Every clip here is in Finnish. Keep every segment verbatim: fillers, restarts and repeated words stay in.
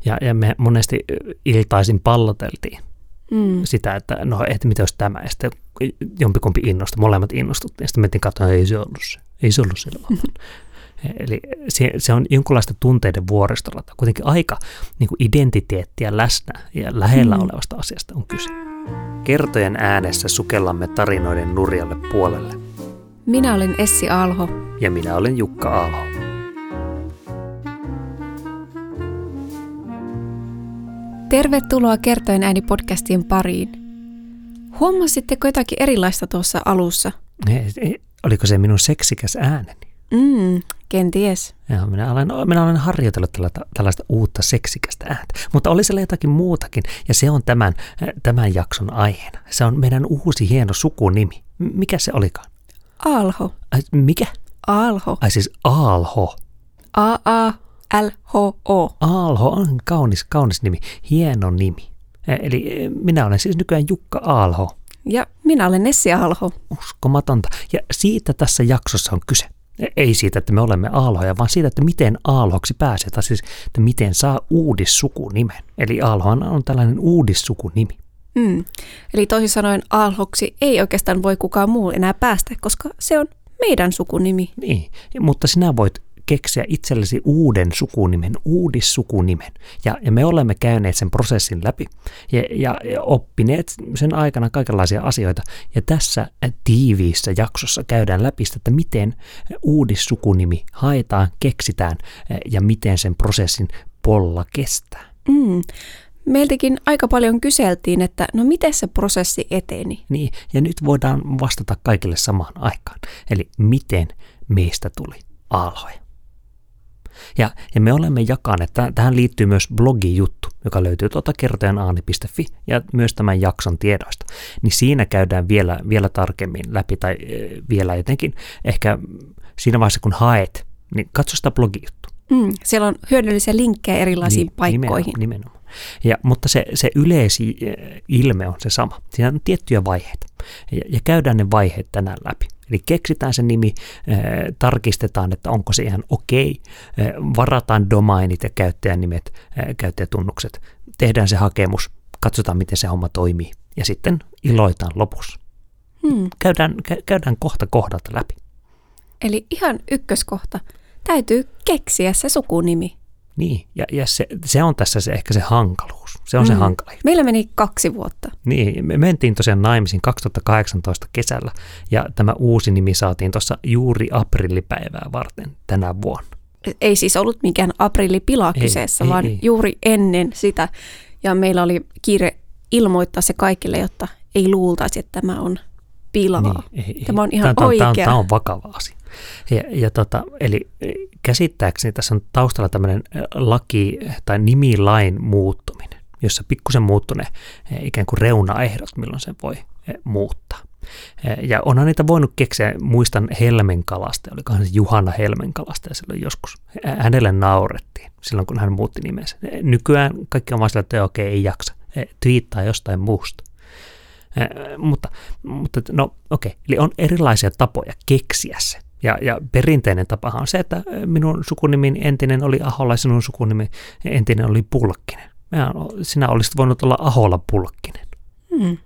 Ja, ja me monesti iltaisin palloteltiin mm. sitä, että no, että mitä olisi tämä. Ja sitten jompikumpi innostui, molemmat innostuttiin. Ja sitten mentiin katsomaan, että ei se ollut se. Ei se ollut se. Eli se, se on jonkunlaista tunteiden vuoristorata. Kuitenkin aika niin kuin identiteettiä läsnä ja lähellä mm. olevasta asiasta on kyse. Kertojen äänessä sukellamme tarinoiden nurjalle puolelle. Minä olen Essi Aalho. Ja minä olen Jukka Aalho. Tervetuloa Kertojen ääni podcastien pariin. Huomasitteko jotakin erilaista tuossa alussa? Oliko se minun seksikäs ääneni? Mm, kenties. Ja minä olen, minä olen harjoitellut tällaista, tällaista uutta seksikästä ääntä, mutta oli siellä jotakin muutakin, ja se on tämän, tämän jakson aiheena. Se on meidän uusi hieno sukunimi. Mikä se olikaan? Aalho. Ai, mikä? Aalho. Ai siis Aalho. A A L H O. Aalho on kaunis, kaunis nimi, hieno nimi. Eli minä olen siis nykyään Jukka Aalho. Ja minä olen Essi Aalho. Uskomatonta. Ja siitä tässä jaksossa on kyse. Ei siitä, että me olemme Aalhoja, vaan siitä, että miten Aalhoksi pääsee, tai siis, että miten saa uudissukunimen. Eli Aalhohan on tällainen uudissukunimi. Mm. Eli toisin sanoen Aalhoksi ei oikeastaan voi kukaan muu enää päästä, koska se on meidän sukunimi. Niin, mutta sinä voit keksiä itsellesi uuden sukunimen, uudissukunimen. Ja, ja me olemme käyneet sen prosessin läpi ja, ja, ja oppineet sen aikana kaikenlaisia asioita. Ja tässä tiiviissä jaksossa käydään läpi sitä, että miten uudissukunimi haetaan, keksitään ja miten sen prosessin polla kestää. Mm. Meiltäkin aika paljon kyseltiin, että no miten se prosessi eteni? Niin, ja nyt voidaan vastata kaikille samaan aikaan. Eli miten meistä tuli Aalhoja. Ja, ja me olemme jakaneet, tähän liittyy myös blogijuttu, joka löytyy tuota kertojanaani piste fi ja myös tämän jakson tiedoista. Niin siinä käydään vielä, vielä tarkemmin läpi tai e, vielä jotenkin ehkä siinä vaiheessa kun haet, niin katso sitä blogijuttu. Mm, siellä on hyödyllisiä linkkejä erilaisiin niin, paikkoihin. Nimenomaan. nimenomaan. Ja, mutta se, se yleisilme on se sama. Siinä on tiettyjä vaiheita ja, ja käydään ne vaiheet tänään läpi. Eli keksitään se nimi, äh, tarkistetaan, että onko se ihan okei, äh, varataan domainit ja käyttäjänimet, äh, käyttäjätunnukset, tehdään se hakemus, katsotaan miten se homma toimii ja sitten iloitaan lopussa. Hmm. Käydään, kä- käydään kohta kohdalta läpi. Eli ihan ykköskohta, täytyy keksiä se sukunimi. Niin, ja, ja se, se on tässä se, ehkä se hankaluus. Se on mm. se hankala. Meillä meni kaksi vuotta. Niin, me mentiin tosiaan naimisiin kaksituhattakahdeksantoista kesällä, ja tämä uusi nimi saatiin tuossa juuri aprillipäivää varten tänä vuonna. Ei siis ollut mikään aprillipila kyseessä, ei, vaan ei, ei. juuri ennen sitä. Ja meillä oli kiire ilmoittaa se kaikille, jotta ei luultaisi, että tämä on pilaa. Niin, ei, tämä on ihan tämä, oikea. Tämä, tämä on vakava asia. Ja, ja tota, eli käsittääkseni tässä on taustalla tämmöinen laki tai nimilain muuttuminen, jossa pikkusen muuttui ne ikään kuin reunaehdot, milloin sen voi muuttaa. Ja onhan niitä voinut keksiä, muistan Helmenkalasta, olikohan se Juhana Helmenkalasta ja silloin joskus hänelle naurettiin silloin, kun hän muutti nimensä. Nykyään kaikki on vaan sillä, että okei, ei jaksa, twiittaa jostain muusta. Mutta, mutta no okei, eli on erilaisia tapoja keksiä se. Ja, ja perinteinen tapahan on se, että minun sukunimi entinen oli Ahola ja sinun sukunimi entinen oli Pulkkinen. Sinä olisit voinut olla Ahola Pulkkinen. Hmm.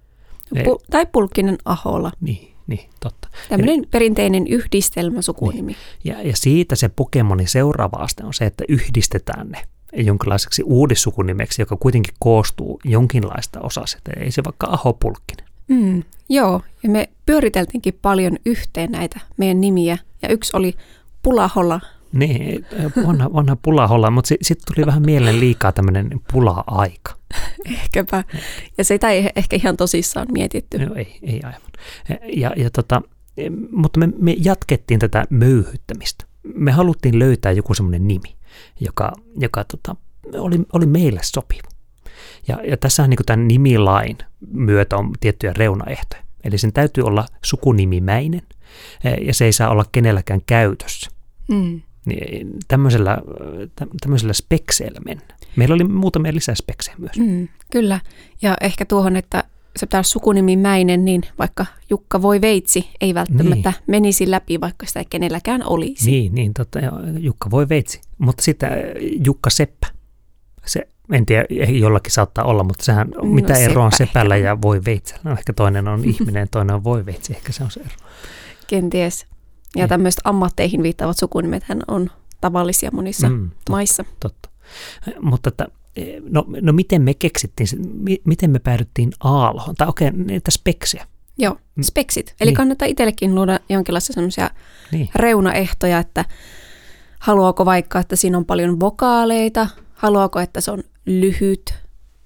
Pu- tai Pulkkinen Ahola. Niin, niin totta. Tämmöinen Eli, perinteinen yhdistelmä sukunimi. Niin. Ja, ja siitä se Pokemonin seuraava aste on se, että yhdistetään ne jonkinlaiseksi uudissukunimeksi, joka kuitenkin koostuu jonkinlaista osasta. Ei se vaikka Aho Pulkkinen. Mm, joo, ja me pyöriteltiinkin paljon yhteen näitä meidän nimiä, ja yksi oli Pulaholla. Niin, vanha, vanha Pulaholla, mutta sitten sit tuli vähän mieleen liikaa tämmöinen pula-aika. Ehkäpä, ja sitä ei ehkä ihan tosissaan mietitty. No ei, ei aivan. Ja, ja tota, mutta me, me jatkettiin tätä möyhyttämistä. Me haluttiin löytää joku semmoinen nimi, joka, joka tota, oli, oli meille sopiva. Ja, ja tässä on niin kuin tämän nimilain myötä on tiettyjä reunaehtoja. Eli sen täytyy olla sukunimimäinen ja se ei saa olla kenelläkään käytössä. Mm. Niin tämmöisellä, tämmöisellä spekseillä mennään. Meillä oli muutamia lisää speksejä myös. Mm, kyllä. Ja ehkä tuohon, että se pitää olla sukunimimäinen, niin vaikka Jukka voi veitsi ei välttämättä niin menisi läpi, vaikka sitä ei kenelläkään olisi. Niin, niin totta. Jukka voi veitsi. Mutta sitten Jukka Seppä. Se, en tiedä, jollakin saattaa olla, mutta sehän, no, mitä eroa on sepällä ja voiveitsellä? No ehkä toinen on ihminen, toinen on voiveitsi, ehkä se on se ero. Kenties. Ja tämmöiset ammatteihin viittaavat sukunimethän on tavallisia monissa mm, totta, maissa. Totta. Mutta että, no, no miten me keksittiin, miten me päädyttiin aalhoon? Tai okei, okay, niitä speksiä. Joo, speksit. Eli niin. Kannattaa itsellekin luoda jonkinlaisia semmoisia niin. reunaehtoja, että haluaako vaikka, että siinä on paljon vokaaleita, haluaako, että se on lyhyt,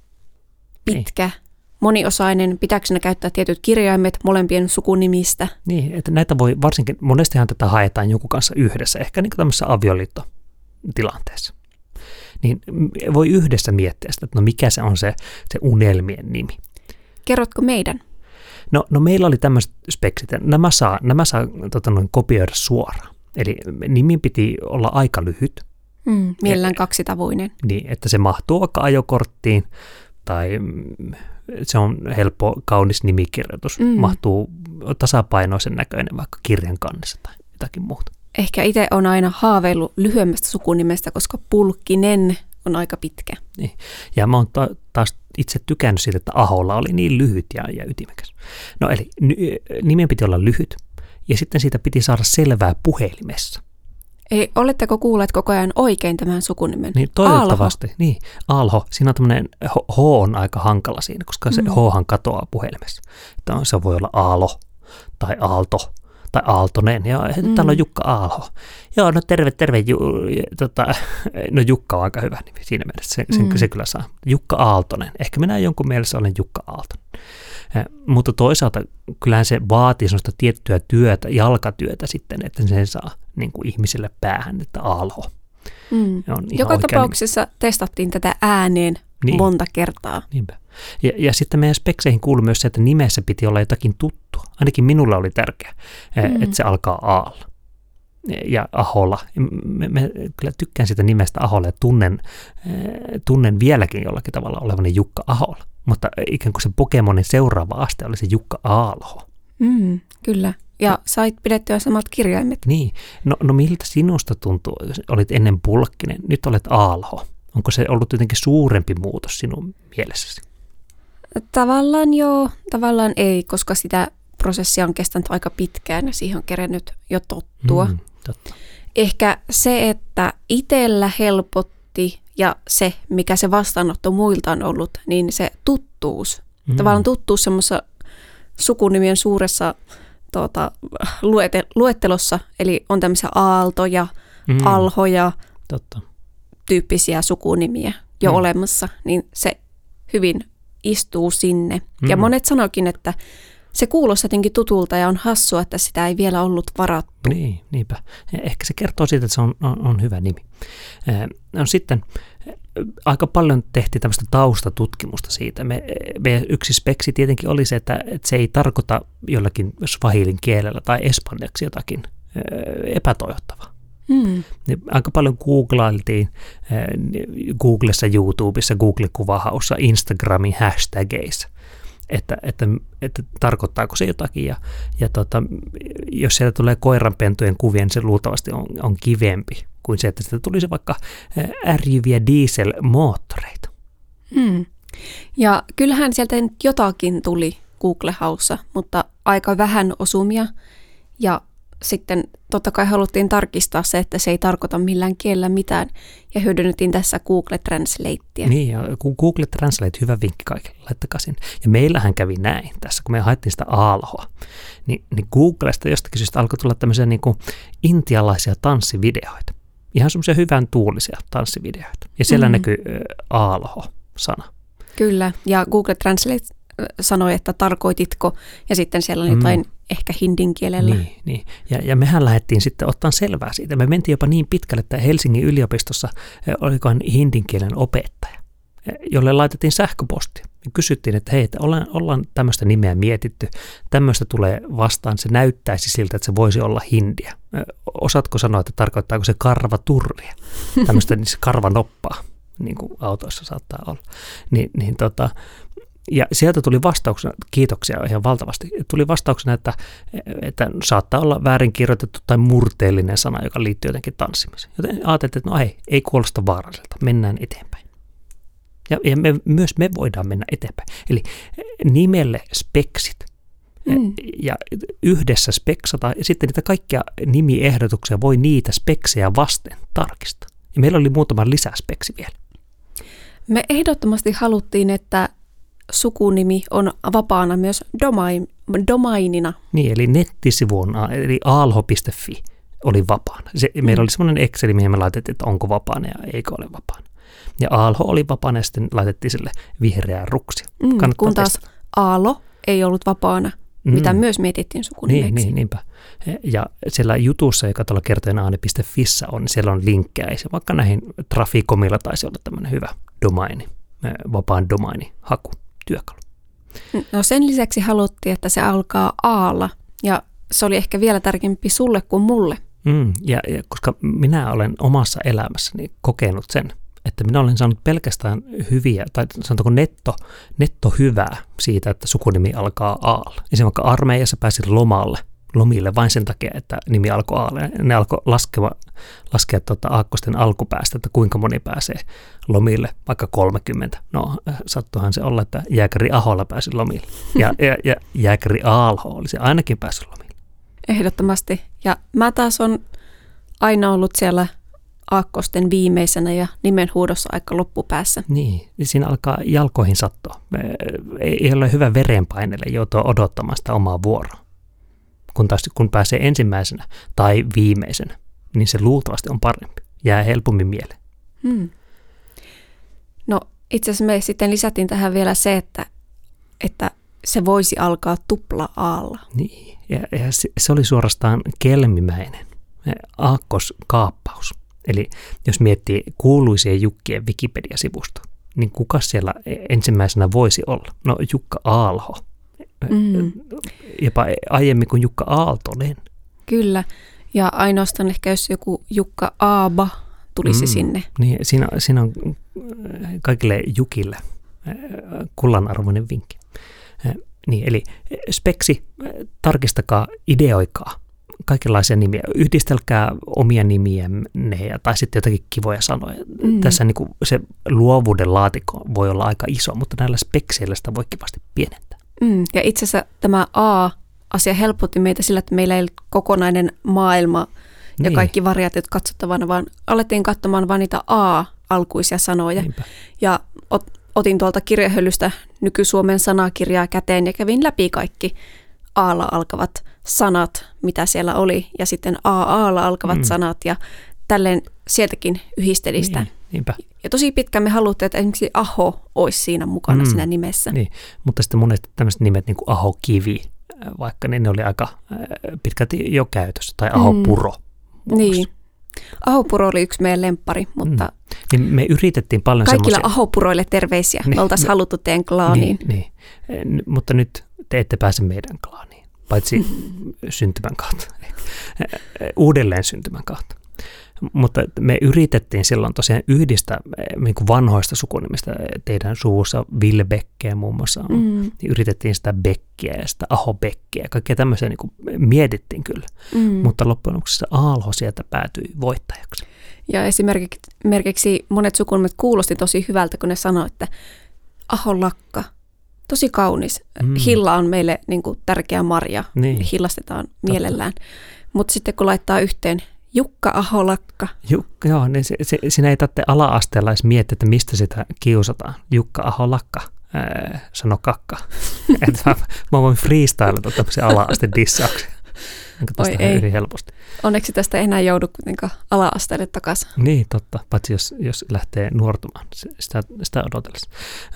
pitkä, niin. moniosainen, pitääkö ne käyttää tietyt kirjaimet molempien sukunimistä? Niin, että näitä voi varsinkin, monestihan tätä haetaan jonkun kanssa yhdessä, ehkä niin kuin tämmöisessä avioliittotilanteessa. Niin voi yhdessä miettiä sitä, että no mikä se on se, se unelmien nimi. Kerrotko meidän? No, no meillä oli tämmöiset speksit, nämä saa, nämä saa tota, noin kopioida suoraan. Eli nimin piti olla aika lyhyt. Mm, mielellään kaksitavuinen. Niin, että se mahtuu vaikka ajokorttiin, tai se on helppo, kaunis nimikirjoitus. Mm. Mahtuu tasapainoisen näköinen vaikka kirjan kannessa tai jotakin muuta. Ehkä itse on aina haaveillut lyhyemmästä sukunimestä, koska Pulkkinen on aika pitkä. Niin. Ja mä oon ta- taas itse tykännyt siitä, että Aholla oli niin lyhyt ja, ja ytimekäs. No eli n- nimen piti olla lyhyt, ja sitten siitä piti saada selvää puhelimessa. Ei, oletteko kuulleet koko ajan oikein tämän sukunimen? Niin, toivottavasti. Aalho. Niin, Aalho. Siinä on tämmöinen H on aika hankala siinä, koska se mm. Hhan katoaa puhelimessa. Että se voi olla Aalo tai Aalto tai Aaltonen. Ja mm. täällä on Jukka Aalho. Joo, no terve, terve. Ju, tota, no Jukka on aika hyvä nimi siinä mielessä. Se, sen, mm. se kyllä saa. Jukka Aaltonen. Ehkä minä jonkun mielessä olen Jukka Aaltonen. Eh, mutta toisaalta kyllähän se vaatii sellaista tiettyä työtä, jalkatyötä sitten, että sen saa niin kuin ihmiselle päähän, että Aalho. Mm. Joka tapauksessa nimi. Testattiin tätä ääneen niin. monta kertaa. Niinpä. Ja, ja sitten meidän spekseihin kuului myös se, että nimessä piti olla jotakin tuttua. Ainakin minulle oli tärkeää, mm. että se alkaa Aalla ja Aholla. Me, me kyllä tykkään sitä nimestä Aholla ja tunnen, tunnen vieläkin jollakin tavalla olevani Jukka Aholla. Mutta ikään kuin se Pokemonin seuraava aste oli se Jukka Aalho. Mm, kyllä. Ja sait pidettyä samat kirjaimet. Niin. No, no miltä sinusta tuntuu? Olit ennen Pulkkinen, nyt olet Aalho. Onko se ollut jotenkin suurempi muutos sinun mielessäsi? Tavallaan joo, tavallaan ei, koska sitä prosessia on kestänyt aika pitkään ja siihen on kerennyt jo tottua. Mm, totta. Ehkä se, että itsellä helpotti ja se, mikä se vastaanotto muilta on ollut, niin se tuttuus. Mm. Tavallaan tuttuus semmoisessa sukunimien suuressa tuota, luete, luettelossa, eli on tämmöisiä aaltoja, mm. alhoja, totta. Tyyppisiä sukunimiä jo mm. olemassa, niin se hyvin istuu sinne. Mm. Ja monet sanoikin, että se kuulosti jotenkin tutulta ja on hassua, että sitä ei vielä ollut varattu. Niin, niinpä. Ehkä se kertoo siitä, että se on, on, on hyvä nimi. No sitten aika paljon tehtiin tämmöistä taustatutkimusta siitä. Me, me yksi speksi tietenkin oli se, että, että se ei tarkoita jollakin swahilin kielellä tai espanjaksi jotakin epätoivottavaa. Hmm. Aika paljon googlailtiin Googlessa, YouTubessa, Google-kuvahaussa, Instagramin hashtageissa, että, että, että tarkoittaako se jotakin. Ja, ja tota, jos sieltä tulee koiranpentujen kuvia, niin se luultavasti on, on kivempi kuin se, että sitä tulisi vaikka ärjyviä dieselmoottoreita. Hmm. Ja kyllähän sieltä nyt jotakin tuli Google-haussa, mutta aika vähän osumia. Ja sitten totta kai haluttiin tarkistaa se, että se ei tarkoita millään kielellä mitään, ja hyödynnettiin tässä Google Translatea. Niin, ja Google Translate, hyvä vinkki kaikille, laittakaa sinne. Ja meillähän kävi näin tässä, kun me haettiin sitä aalhoa, niin, niin Googlesta jostakin syystä alkoi tulla tämmöisiä niin kuin intialaisia tanssivideoita. Ihan semmoisia hyvän tuulisia tanssivideoita. Ja siellä mm. näkyy aalho-sana. Kyllä, ja Google Translate sanoi, että tarkoititko, ja sitten siellä on jotain mm. ehkä hindin kielellä. Niin, niin. Ja, ja mehän lähdettiin sitten ottaa selvää siitä. Me mentiin jopa niin pitkälle, että Helsingin yliopistossa olikohan hindin kielen opettaja, jolle laitettiin sähköpostia. Me kysyttiin, että hei, että ollaan, ollaan tämmöistä nimeä mietitty, tämmöistä tulee vastaan, se näyttäisi siltä, että se voisi olla hindiä. Osaatko sanoa, että tarkoittaako se karvaturria, tämmöistä niin se karvanoppaa, niin kuin autoissa saattaa olla. Ni, niin tota... Ja sieltä tuli vastauksena, kiitoksia ihan valtavasti, tuli vastauksena, että, että saattaa olla väärin kirjoitettu tai murteellinen sana, joka liittyy jotenkin tanssimiseen. Joten ajattelin, että no ei, ei kuulosta vaaralliselta, mennään eteenpäin. Ja, ja me, myös me voidaan mennä eteenpäin. Eli nimelle speksit. Mm. Ja yhdessä speksata, ja sitten niitä kaikkia nimiehdotuksia voi niitä speksejä vasten tarkistaa. Ja meillä oli muutama lisäspeksi vielä. Me ehdottomasti haluttiin, että sukunimi on vapaana myös domain, domainina. Niin, eli nettisivuna, eli aalho piste fi oli vapaana. Se, mm. Meillä oli semmoinen Excel, mihin me laitettiin, että onko vapaana ja eikö ole vapaana. Ja aalho oli vapaana ja sitten laitettiin sille vihreää ruksia. Mm, kun taas testata. Aalo ei ollut vapaana, mm. mitä myös mietittiin sukunimeksi. Niin, niin, niinpä. Ja siellä jutussa, joka tuolla kertojanaani piste fissä on, siellä on linkkejä. Vaikka näihin Traficomilla taisi olla tämmöinen hyvä domaini, vapaan domaini haku. Työkalu. No sen lisäksi haluttiin, että se alkaa aalla, ja se oli ehkä vielä tärkeämpi sulle kuin mulle. Mm, ja, ja koska minä olen omassa elämässäni kokenut sen, että minä olen saanut pelkästään hyviä, tai sanotaanko netto, netto hyvää siitä, että sukunimi alkaa aalla. Esimerkiksi vaikka armeijassa pääsin lomalle, lomille vain sen takia, että nimi alkoi aalle. Ne alkoi laskea, laskea tuota aakkosten alkupäästä, että kuinka moni pääsee lomille, vaikka kolmekymmentä. No, sattuihan se olla, että Jääkäri Aholla pääsi lomille. Ja, ja, ja Jääkäri Aalho olisi ainakin päässyt lomille. Ehdottomasti. Ja mä taas on aina ollut siellä aakkosten viimeisenä ja nimenhuudossa aika loppupäässä. Niin, siinä alkaa jalkoihin sattua. Ei ole hyvä verenpaineelle joutua odottamaan sitä omaa vuoroa. Kun taas kun pääsee ensimmäisenä tai viimeisenä, niin se luultavasti on parempi. Jää helpommin mieleen. Hmm. No itse asiassa me sitten lisättiin tähän vielä se, että, että se voisi alkaa tupla-aalla. Niin, ja, ja se, se oli suorastaan kelmimäinen aakkoskaappaus. Eli jos miettii kuuluisien Jukkien Wikipedia-sivusto, niin kuka siellä ensimmäisenä voisi olla? No Jukka Aalho. Mm. Jopa aiemmin kuin Jukka Aaltonen. Kyllä, ja ainoastaan ehkä jos joku Jukka Aaba tulisi mm. sinne. Niin, siinä, siinä on kaikille Jukille kullanarvoinen vinkki. Niin, eli speksi, tarkistakaa, ideoikaa kaikenlaisia nimiä. Yhdistelkää omia nimiä tai sitten jotakin kivoja sanoja. Mm. Tässä niin kuin se luovuuden laatikko voi olla aika iso, mutta näillä spekseillä sitä voi kivasti pienentää. Mm, ja itse asiassa tämä A-asia helpotti meitä sillä, että meillä ei ollut kokonainen maailma ja niin. kaikki variaatiot katsottavana, vaan alettiin katsomaan vain niitä A-alkuisia sanoja. Niinpä. Ja ot, otin tuolta kirjahyllystä nyky-Suomen sanakirjaa käteen ja kävin läpi kaikki A-lla alkavat sanat, mitä siellä oli, ja sitten A-aalla alkavat mm. sanat, ja tälleen sieltäkin yhdisteli sitä. Niin, niinpä. Ja tosi pitkään me haluttiin, että esimerkiksi Aho olisi siinä mukana mm. siinä nimessä. Niin, mutta sitten monet tämmöiset nimet, niin kuin Aho Kivi, vaikka ne, ne oli aika pitkälti jo käytössä, tai Aho Puro. Mm. Niin. Aho Puro oli yksi meidän lemppari, mutta mm. niin me yritettiin paljon kaikilla semmoisia... Aho Puroille terveisiä. Niin, me oltaisiin haluttu teidän klaaniin. Niin, niin. Mutta nyt te ette pääse meidän klaaniin, paitsi syntymän kautta, uudelleen syntymän kautta. Mutta me yritettiin silloin tosiaan yhdistää niin kuin vanhoista sukunimistä, teidän suvussa Ville Beckeä muun muassa on, mm. niin yritettiin sitä Beckeä ja sitä Aho Beckeä, kaikkea tämmöisiä niin kuin mietittiin kyllä, mm. mutta loppujen lopuksi se Aalho sieltä päätyi voittajaksi. Ja esimerkiksi monet sukunimet kuulosti tosi hyvältä, kun ne sanoi, että Aho Lakka, tosi kaunis. Mm. Hilla on meille niin kuin tärkeä marja, niin. Hillastetaan mielellään, mutta sitten kun laittaa yhteen Jukka Aholakka. Jukka, joo, niin se, se, siinä ei tarvitse ala-asteella edes miettiä, että mistä sitä kiusataan. Jukka Aholakka, ää, sano kakka. mä, mä voin freestylata tämmöisiä ala-asteen dissauksia. Oi ei. Hyvin helposti. Onneksi tästä ei enää joudu kuitenkaan ala-asteelle takaisin. Niin, totta. Paitsi jos, jos lähtee nuortumaan sitä, sitä odotellessa.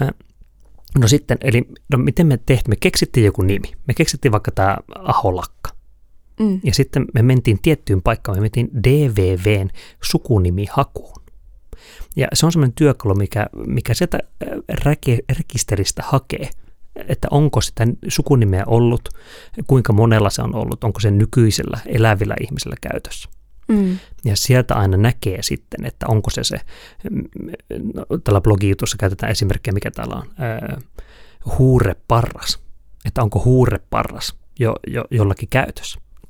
No sitten, eli no miten me tehtiin? Me keksittiin joku nimi. Me keksittiin vaikka tämä Aholakka. Mm. Ja sitten me mentiin tiettyyn paikkaan, me mentiin D V V:n sukunimihakuun. Ja se on semmoinen työkalu, mikä, mikä sieltä räke, rekisteristä hakee, että onko sitä sukunimeä ollut, kuinka monella se on ollut, onko se nykyisellä elävillä ihmisillä käytössä. Mm. Ja sieltä aina näkee sitten, että onko se se, no, tällä blogijutussa käytetään esimerkkiä, mikä täällä on, ää, huureparras, että onko huureparras jo, jo, jollakin käytössä.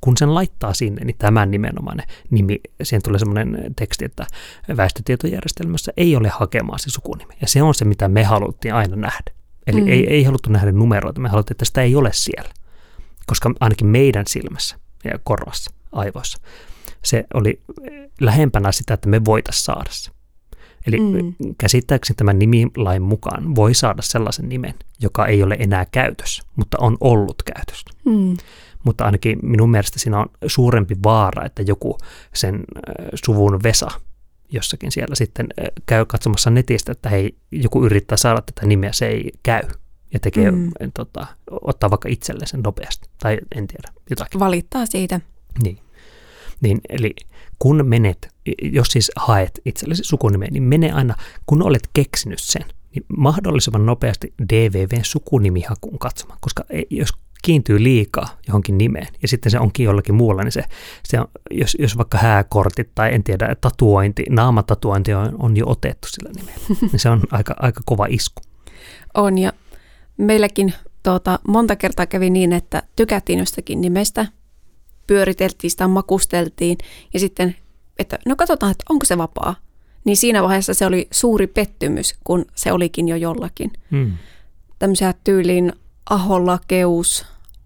kun sen laittaa sinne, niin tämän nimenomainen nimi, siihen tulee semmoinen teksti, että väestötietojärjestelmässä ei ole hakemaan se sukunimi. Ja se on se, mitä me haluttiin aina nähdä. Eli mm. ei, ei haluttu nähdä numeroita, me haluttiin, että sitä ei ole siellä. Koska ainakin meidän silmässä ja korvassa, aivoissa, se oli lähempänä sitä, että me voitaisiin saada se. Eli mm. käsittääkseni tämän nimilain mukaan voi saada sellaisen nimen, joka ei ole enää käytössä, mutta on ollut käytössä. Mm. Mutta ainakin minun mielestä siinä on suurempi vaara, että joku sen suvun Vesa jossakin siellä sitten käy katsomassa netistä, että hei, joku yrittää saada tätä nimeä, se ei käy. Ja tekee, mm. tota, ottaa vaikka itselleen sen nopeasti, tai en tiedä, jotakin. Valittaa siitä. Niin. Niin, eli kun menet, jos siis haet itsellesi sukunimeä, niin mene aina, kun olet keksinyt sen, niin mahdollisimman nopeasti D V V:n sukunimihakuun katsomaan, koska jos kiintyy liikaa johonkin nimeen, ja sitten se onkin jollakin muulla, niin se, se on, jos, jos vaikka hääkortit tai en tiedä, tatuointi, naamatatuointi on, on jo otettu sillä nimellä, niin se on aika, aika kova isku. On, ja meilläkin tuota, monta kertaa kävi niin, että tykättiin jostakin nimestä, pyöriteltiin sitä, makusteltiin ja sitten, että no katsotaan, että onko se vapaa. Niin siinä vaiheessa se oli suuri pettymys, kun se olikin jo jollakin. Mm. Tämmöisiä tyyliin aholakeus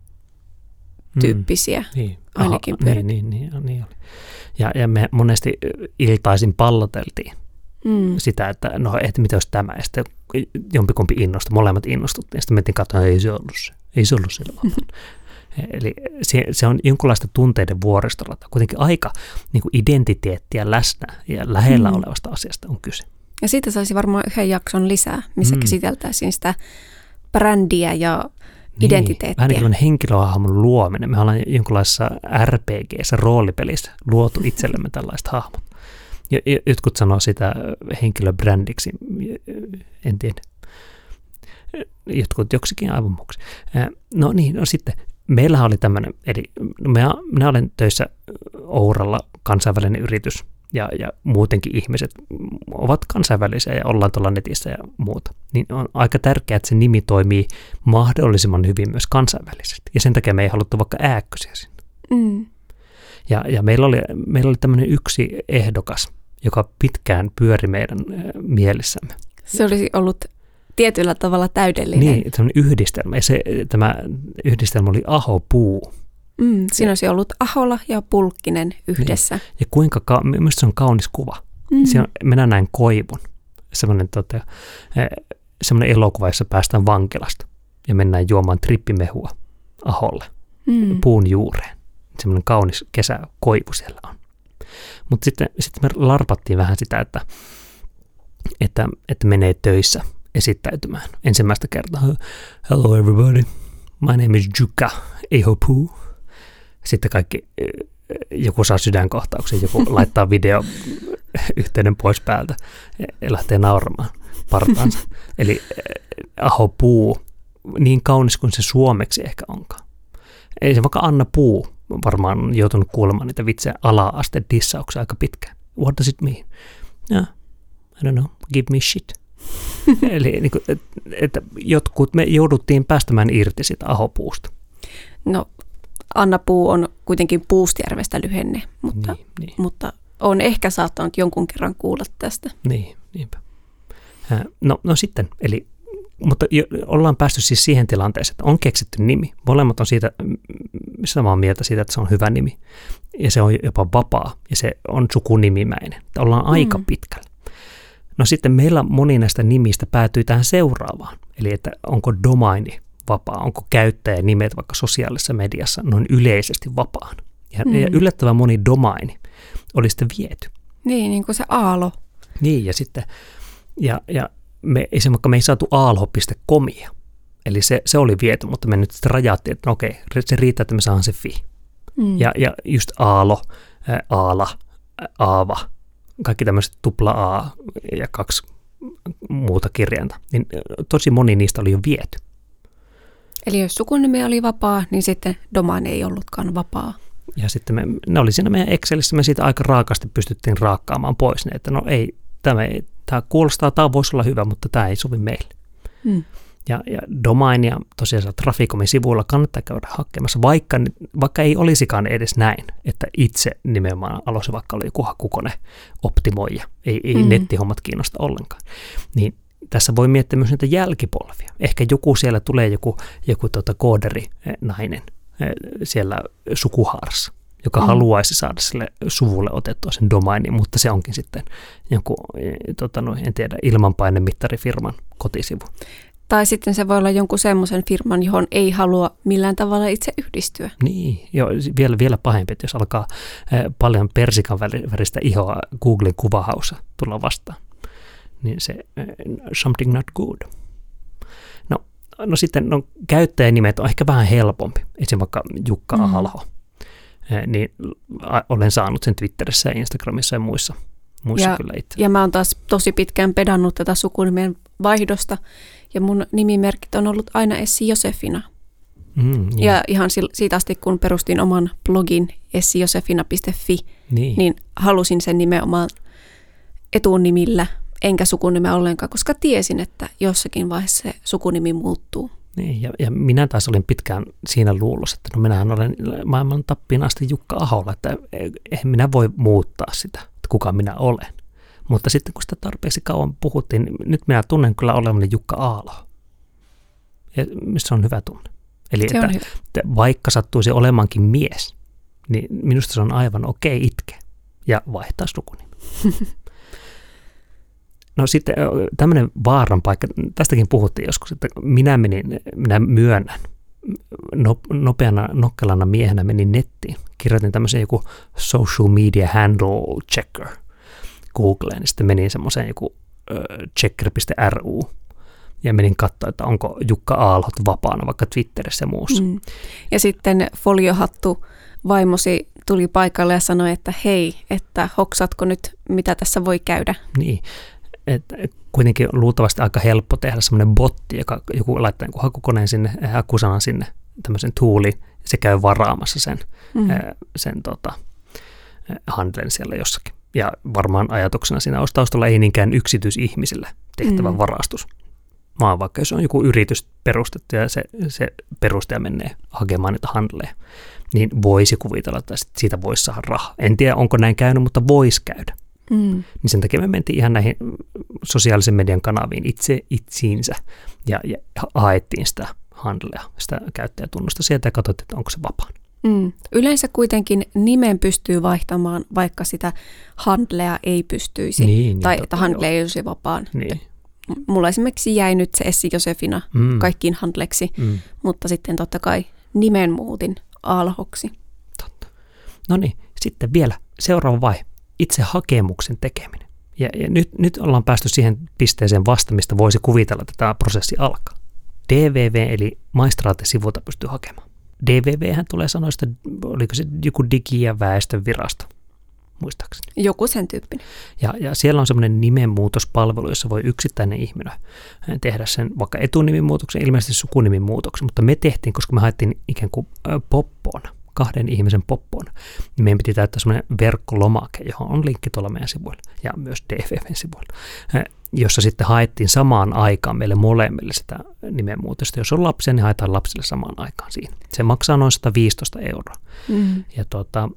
tyyppisiä mm. niin. ainakin Aha, niin, niin, niin, niin oli. Ja, ja me monesti iltaisin palloteltiin mm. sitä, että no, että mitä olisi tämä. Ja sitten jompikumpi innostui, molemmat innostuttiin. Ja sitten mentiin katsomaan, ei se ollut se. Ei se ollut sillä vapaa. Eli se, se on jonkinlaista tunteiden vuoristorata. Kuitenkin aika niin kuin identiteettiä läsnä ja lähellä mm. olevasta asiasta on kyse. Ja siitä saisi varmaan yhden jakson lisää, missä mm. käsiteltäisiin sitä brändiä ja niin, identiteettiä. Vähän niin kuin henkilöhahmon luominen. Me ollaan jonkinlaisessa R P G:ssä, roolipelissä luotu itsellemme tällaista hahmot. Jotkut sanoo sitä henkilöbrändiksi, en tiedä. Jotkut joksikin aivan muuksi. No niin, no sitten meillähän oli tämmöinen, eli minä, minä olen töissä Ouralla, kansainvälinen yritys, ja, ja muutenkin ihmiset ovat kansainvälisiä ja ollaan tuolla netissä ja muuta. Niin on aika tärkeää, että se nimi toimii mahdollisimman hyvin myös kansainvälisesti. Ja sen takia me ei haluttu vaikka ääkkösiä sinne. Mm. Ja, ja meillä oli, meillä oli tämmöinen yksi ehdokas, joka pitkään pyöri meidän mielissämme. Se olisi ollut tietyllä tavalla täydellinen. Niin, se on yhdistelmä. Ja se, tämä yhdistelmä oli Aho-puu. Mm, siinä olisi ollut Ahola ja Pulkkinen yhdessä. Niin. Ja kuinka, ka- minusta se on kaunis kuva. Mm. Siinä minä näen koivun. Semmoinen, tota, semmoinen elokuva, jossa päästään vankilasta ja mennään juomaan trippimehua Aholle, mm. puun juureen. Semmoinen kaunis kesäkoivu siellä on. Mutta sitten, sitten me larpattiin vähän sitä, että, että, että menee töissä esittäytymään ensimmäistä kertaa. Hello everybody, my name is Jukka Aho-puu. Sitten kaikki, joku saa sydänkohtauksen, joku laittaa video yhteyden pois päältä ja lähtee nauramaan partaansa. Eli Aho-puu, niin kaunis kuin se suomeksi ehkä onkaan. Ei se vaikka Anna Puu varmaan on joutunut kuulemaan niitä vitsejä ala-aste dissauksia aika pitkään. What does it mean? Yeah, I don't know, give me shit. Eli niin kuin, että, että jotkut me jouduttiin päästämään irti sitä Aho-puusta. No, Anna Puu on kuitenkin Puustjärvestä lyhenne, mutta, niin, niin. mutta on ehkä saattanut jonkun kerran kuulla tästä. Niin, niinpä. No, no sitten, eli, mutta jo, ollaan päästy siis siihen tilanteeseen, että on keksitty nimi. Molemmat on siitä samaa mieltä siitä, että se on hyvä nimi. Ja se on jopa vapaa, ja se on sukunimimäinen. Että ollaan aika mm. pitkällä. No sitten meillä moni näistä nimistä päätyy tähän seuraavaan. Eli että onko domaini vapaa, onko käyttäjänimet vaikka sosiaalisessa mediassa noin yleisesti vapaan. Ja, mm. ja yllättävän moni domaini oli sitten viety. Niin, niin kuin se Aalo. Niin, ja sitten, ja, ja me, vaikka me ei saatu aalho piste comia. Eli se, se oli viety, mutta me nyt sitten rajattiin, että no okei, se riittää, että me saadaan se fi. Mm. Ja, ja just Aalo, ää, Aala, ää, Aava, kaikki tämmöiset tupla A ja kaksi muuta kirjainta, niin tosi moni niistä oli jo viety. Eli jos sukunimi oli vapaa, niin sitten domaini ei ollutkaan vapaa. Ja sitten me, ne oli siinä meidän Excelissä, me siitä aika raakasti pystyttiin raakkaamaan pois ne, että no ei, tämä, ei, tämä kuulostaa, tämä voisi olla hyvä, mutta tämä ei sovi meille. Hmm. Ja, ja domainia tosiaan Traficomin sivuilla kannattaa käydä hakemassa, vaikka, vaikka ei olisikaan edes näin, että itse nimenomaan aloisin, vaikka oli joku hakukone optimoija, ei, ei mm. nettihommat kiinnosta ollenkaan. Niin tässä voi miettiä myös niitä jälkipolvia. Ehkä joku siellä tulee joku, joku tuota kooderi nainen siellä sukuhaarassa, joka mm. haluaisi saada sille suvulle otettua sen domainin, mutta se onkin sitten joku, tota, no, en tiedä, ilmanpainemittarifirman kotisivu. Tai sitten se voi olla jonkun semmoisen firman, johon ei halua millään tavalla itse yhdistyä. Niin, jo, vielä, vielä pahempi, että jos alkaa eh, paljon persikan väristä ihoa Googlen kuvahaussa tulla vastaan, niin se eh, something not good. No, no sitten no, käyttäjänimet on ehkä vähän helpompi, esimerkiksi vaikka Jukka mm. Alho, eh, niin a, olen saanut sen Twitterissä ja Instagramissa ja muissa, muissa ja, kyllä itse. Ja mä oon taas tosi pitkään pedannut tätä sukunimen vaihdosta, ja mun nimimerkit on ollut aina Essi Josefina. Mm, ja. ja ihan siitä asti, kun perustin oman blogin essi josefina piste fi, niin. niin halusin sen nimenomaan etunimillä, enkä sukunimeä ollenkaan, koska tiesin, että jossakin vaiheessa se sukunimi muuttuu. Niin, ja, ja minä taas olin pitkään siinä luulossa, että no minähän olen maailman tappiin asti Jukka Aholla, että eihän minä voi muuttaa sitä, että kuka minä olen. Mutta sitten kun sitä tarpeeksi kauan puhuttiin, niin nyt minä tunnen kyllä olevani Jukka Aalho. Ja se on hyvä tunne. Eli että, että vaikka sattuisi olemaankin mies, niin minusta se on aivan okei itkeä ja vaihtaa sukunimi. No sitten tämmöinen vaaran paikka, tästäkin puhuttiin joskus, että minä menin, minä myönnän, nopeana, nokkelana miehenä menin nettiin, kirjoitin tämmöisen joku social media handle checker Googleen, niin sitten menin semmoiseen joku checker piste ru ja menin katsoa, että onko Jukka Aalhot vapaana vaikka Twitterissä ja muussa. Mm. Ja sitten foliohattu vaimosi tuli paikalle ja sanoi, että hei, että hoksatko nyt, mitä tässä voi käydä? Niin, että kuitenkin luultavasti aika helppo tehdä semmoinen botti, joka joku laittaa joku hakukoneen sinne, hakusanan sinne, tämmöisen tuuli, se käy varaamassa sen, mm. sen tota, handlen siellä jossakin. Ja varmaan ajatuksena siinä olisi taustalla ei niinkään yksityisihmisille tehtävä mm. varastus, vaan vaikka jos on joku yritys perustettu ja se, se perustaja menee hakemaan niitä handleja, niin voisi kuvitella, että siitä voisi saada rahaa. En tiedä, onko näin käynyt, mutta voisi käydä. Mm. Niin sen takia me mentiin ihan näihin sosiaalisen median kanaviin itse itsiinsä ja, ja haettiin sitä handlea, sitä käyttäjätunnusta sieltä ja katsottiin, että onko se vapaa. Mm. Yleensä kuitenkin nimen pystyy vaihtamaan, vaikka sitä handlea ei pystyisi, niin, tai niin, että handle ei olisi vapaan. Niin. Mulla esimerkiksi jäi nyt se Essi Josefina mm. kaikkiin handleksi, mm. mutta sitten totta kai nimen muutin Aalhoksi. Totta. No niin, sitten vielä seuraava vaihe, itse hakemuksen tekeminen. Ja, ja nyt, nyt ollaan päästy siihen pisteeseen vasta, mistä voisi kuvitella, että tämä prosessi alkaa. D V V eli maistraatisivulta pystyy hakemaan. D V V:hän tulee sanoista, oliko se joku digi- ja väestönvirasto, muistaakseni. Joku sen tyyppinen. Ja, ja siellä on semmoinen nimenmuutospalvelu, jossa voi yksittäinen ihminen tehdä sen vaikka etunimimuutoksen, ilmeisesti sukunimimuutoksen, mutta me tehtiin, koska me haettiin ikään kuin poppoona, kahden ihmisen poppoona, niin meidän piti täyttää semmoinen verkkolomake, johon on linkki tuolla meidän sivuilla ja myös D V V:n sivuilla, jossa sitten haettiin samaan aikaan meille molemmille sitä nimenmuutosta. Jos on lapsia, niin haetaan lapsille samaan aikaan siinä. Se maksaa noin sata viisitoista euroa. Mm. Ja tuota,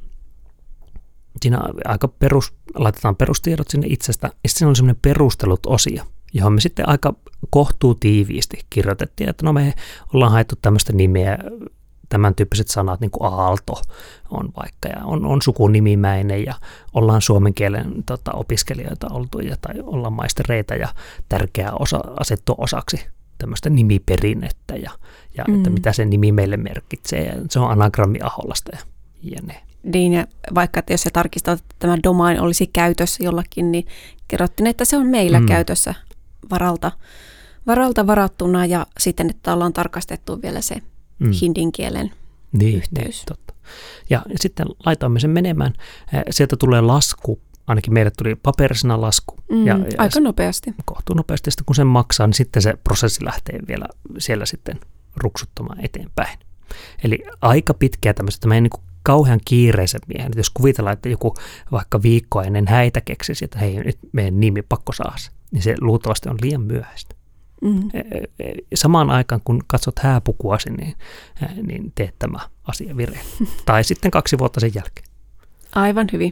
siinä aika perus, laitetaan perustiedot sinne itsestä, ja sitten on semmoinen perustelut-osio, johon me sitten aika kohtuu tiiviisti kirjoitettiin, että no me ollaan haettu tämmöistä nimeä, tämän tyyppiset sanat, niin kuin Aalto on vaikka, ja on, on sukunimimäinen, ja ollaan suomen kielen tota, opiskelijoita oltu, ja, tai ollaan maistereita, ja tärkeää osa, asettua osaksi tämmöistä nimiperinnettä, ja, ja mm. että mitä se nimi meille merkitsee, ja se on anagrammi Aholasta, ja jne. Niin, ja vaikka että jos se tarkistaa, että tämä domain olisi käytössä jollakin, niin kerrottiin, että se on meillä mm. käytössä varalta, varalta varattuna, ja sitten, että ollaan tarkastettu vielä se Mm. hindin kielen niin, yhteys. Niin, totta. Ja sitten laitoimme sen menemään. Sieltä tulee lasku, ainakin meille tuli paperisena lasku. Mm, ja, aika ja nopeasti. Kohtuu nopeasti, sitten kun sen maksaa, niin sitten se prosessi lähtee vielä siellä sitten ruksuttamaan eteenpäin. Eli aika pitkiä tämmöiset, että niin kuin kauhean kiireisen miehen. Jos kuvitellaan, että joku vaikka viikkoa ennen häitä keksisi, että hei, nyt meidän nimi pakko saa se, niin se luultavasti on liian myöhäistä. Mm. Samaan aikaan, kun katsot hääpukuasi, niin, niin teet tämä asia vireille. Tai sitten kaksi vuotta sen jälkeen. Aivan hyvin.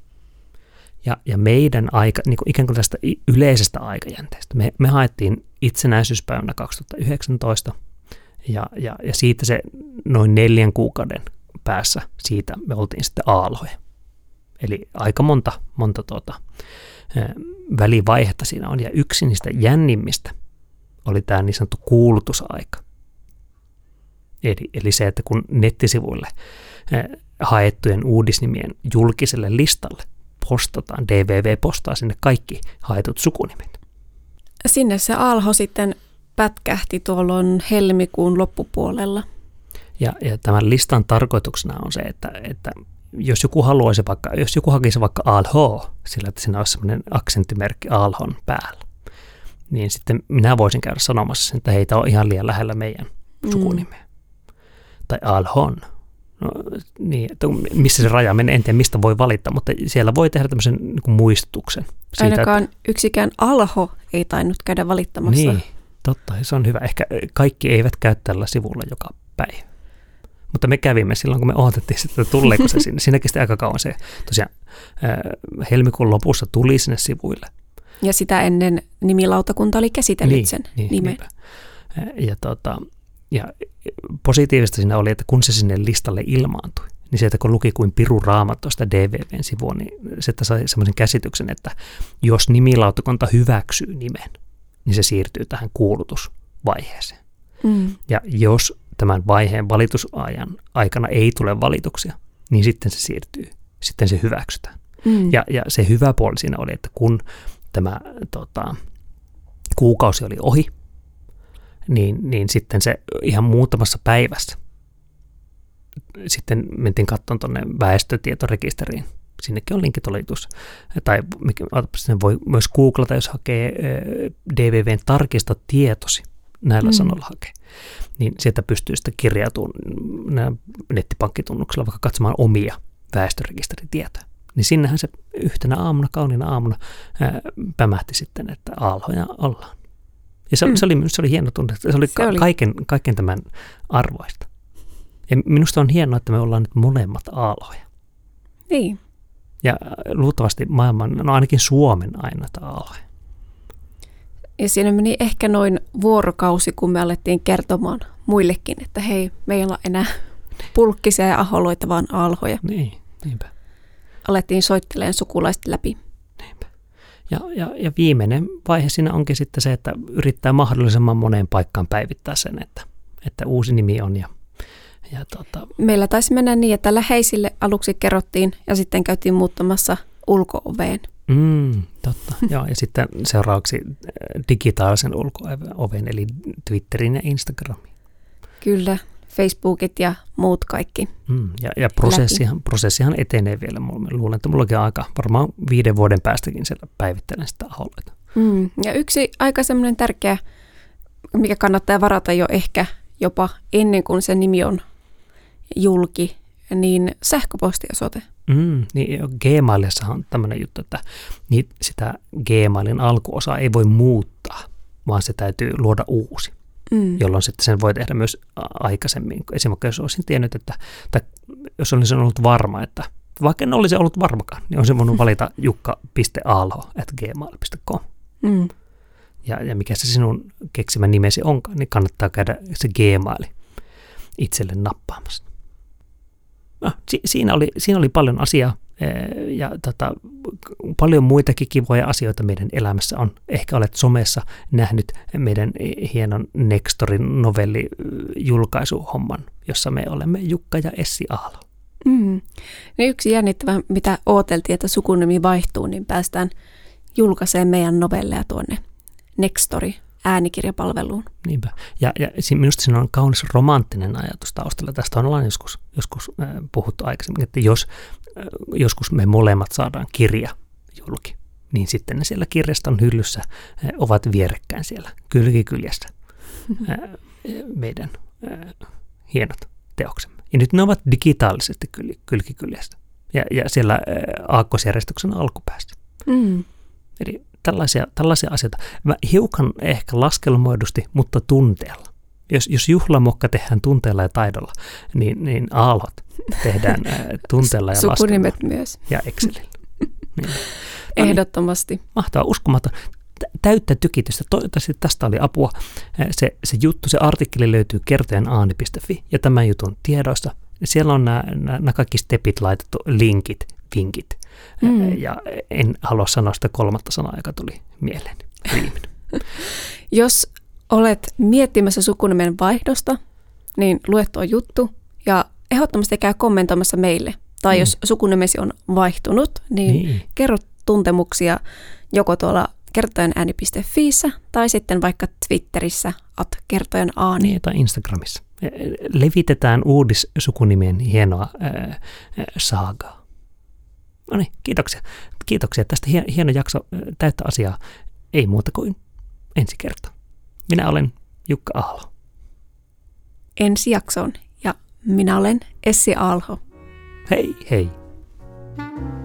Ja, ja meidän aika, niin kuin ikään kuin tästä yleisestä aikajänteestä. Me, me haettiin itsenäisyyspäivänä kaksituhattayhdeksäntoista ja, ja, ja siitä se noin neljän kuukauden päässä siitä me oltiin sitten aalhoja. Eli aika monta, monta tuota, välivaihetta siinä on. Ja yksi niistä jännimmistä oli tämä niin sanottu kuulutusaika. Eli, eli se, että kun nettisivuille haettujen uudisnimien julkiselle listalle postataan, D V V postaa sinne kaikki haetut sukunimet. Sinne se aalho sitten pätkähti tuolloin helmikuun loppupuolella. Ja, ja tämän listan tarkoituksena on se, että, että jos joku haluaisi vaikka, jos joku hakisi vaikka aalho, sillä että siinä olisi sellainen aksenttimerkki aalhon päällä, niin sitten minä voisin käydä sanomassa sen, että heitä on ihan liian lähellä meidän mm. sukunimeä. Tai aalhon. No, niin, että missä se raja menee, en tiedä mistä voi valita, mutta siellä voi tehdä tämmöisen niin kuin muistutuksen. Siitä, ainakaan että yksikään alho ei tainnut käydä valittamassa. Niin, totta, se on hyvä. Ehkä kaikki eivät käy tällä sivulla joka päivä. Mutta me kävimme silloin, kun me odotettiin sitten, että tuleeko se sinne. Siinä kesti aika kauan se. Tosiaan helmikuun lopussa tuli sinne sivuille. Ja sitä ennen nimilautakunta oli käsitellyt niin, sen niin, nimen. Ja, ja, tota, ja positiivista siinä oli, että kun se sinne listalle ilmaantui, niin sieltä kun luki kuin piru raamattoista D V V:n sivua, niin se sai semmoisen käsityksen, että jos nimilautakunta hyväksyy nimen, niin se siirtyy tähän kuulutusvaiheeseen. Mm. Ja jos tämän vaiheen valitusajan aikana ei tule valituksia, niin sitten se siirtyy, sitten se hyväksytään. Mm. Ja, ja se hyvä puoli siinä oli, että kun tämä tota, kuukausi oli ohi, niin, niin sitten se ihan muutamassa päivässä sitten mentiin katsomaan tuonne väestötietorekisteriin. Sinnekin on linkit olitus. Tai sen voi myös googlata, jos hakee D V V:n tarkista tietosi, näillä mm. sanoilla hakee. Niin sieltä pystyy sitten kirjautumaan nettipankkitunnuksella vaikka katsomaan omia väestörekisteritietoja. Niin sinnehän se yhtenä aamuna, kauniina aamuna ää, pämähti sitten, että aalhoja ollaan. Ja se, mm. se, oli, se oli hieno tunne. Se oli, se oli. Kaiken, kaiken tämän arvoista. Ja minusta on hienoa, että me ollaan nyt molemmat aalhoja. Niin. Ja luultavasti maailman, no ainakin Suomen ainoita aalhoja. Ja siinä meni ehkä noin vuorokausi, kun me alettiin kertomaan muillekin, että hei, meillä on enää pulkkisia ja aholoita, vaan aalhoja. Niin, niinpä. Alettiin soittelemaan sukulaiset läpi. Niinpä. Ja, ja, ja viimeinen vaihe siinä onkin sitten se, että yrittää mahdollisimman moneen paikkaan päivittää sen, että, että uusi nimi on. Ja, ja tota... Meillä taisi mennä niin, että läheisille aluksi kerrottiin ja sitten käytiin muuttamassa ulko-oveen. Mm, totta. Joo, ja sitten seuraavaksi digitaalisen ulko-oven, eli Twitterin ja Instagramin. Kyllä, Facebookit ja muut kaikki. Mm, ja ja prosessihan, prosessihan etenee vielä. Mä luulen, että mullakin on aika varmaan viiden vuoden päästäkin siellä päivittelen sitä aholeita. Mm, ja yksi aika semmoinen tärkeä, mikä kannattaa varata jo ehkä jopa ennen kuin se nimi on julki, niin sähköpostiosoite. Mm, niin Gmailissahan on tämmöinen juttu, että niin sitä Gmailin alkuosaa ei voi muuttaa, vaan se täytyy luoda uusi, mm. jolloin sitten sen voi tehdä myös aikaisemmin. Esimerkiksi jos olisin tiennyt, että, tai jos olisin ollut varma, että vaikka en olisi ollut varmakaan, niin olisin voinut valita jukka piste aalho ät gmail piste com. Mm. Ja, ja mikä se sinun keksimä nimesi onkaan, niin kannattaa käydä se Gmaili itselle nappaamassa. No, si- siinä, oli, siinä oli paljon asiaa ja tota, paljon muitakin kivoja asioita meidän elämässä on. Ehkä olet somessa nähnyt meidän hienon Nextorin novellijulkaisuhomman, jossa me olemme Jukka ja Essi Aalo. Mm. No yksi jännittävä, mitä ooteltiin, että sukunimi vaihtuu, niin päästään julkaisemaan meidän novelleja tuonne Nextori äänikirjapalveluun. Niinpä. Ja, ja minusta siinä on kaunis romanttinen ajatus taustalla. Tästä ollaan joskus, joskus äh, puhuttu aikaisemmin, että jos äh, joskus me molemmat saadaan kirja julki, niin sitten ne siellä kirjaston hyllyssä äh, ovat vierekkäin siellä kylkikyljessä äh, meidän äh, hienot teoksemme. Ja nyt ne ovat digitaalisesti kyl, kylkikyljessä ja, ja siellä äh, aakkosjärjestyksen alkupäästä. Mm. Eli tällaisia, tällaisia asioita. Mä hiukan ehkä laskelmoidusti, mutta tunteella. Jos, jos juhlamokka tehdään tunteella ja taidolla, niin, niin aallot tehdään tunteella ja laskelmoilla. Sukunimet myös. Ja Excelillä. Niin. Ehdottomasti. Mahtavaa, uskomaton. Täyttä tykitystä. Toivottavasti tästä oli apua. Se, se juttu, se artikkeli löytyy kertojenaani piste fi ja tämän jutun tiedoista. Siellä on nämä, nämä kaikki stepit laitettu, linkit, vinkit. Mm. Ja en halua sanoa sitä kolmatta sanaa, joka tuli mieleen. Jos olet miettimässä sukunimen vaihdosta, niin lue tuo juttu ja ehdottomasti käy kommentoimassa meille. Tai mm. jos sukunimesi on vaihtunut, niin, niin kerro tuntemuksia joko tuolla kertojenääni piste fiissä tai sitten vaikka Twitterissä at kertojenaani. Niin, tai Instagramissa. Levitetään uudissukunimien hienoa äh, saagaa. No niin, kiitoksia. Kiitoksia tästä hieno jakso täyttä asiaa. Ei muuta kuin ensi kerta. Minä olen Jukka Aalho. Ensi jaksoon ja minä olen Essi Aalho. Hei, hei.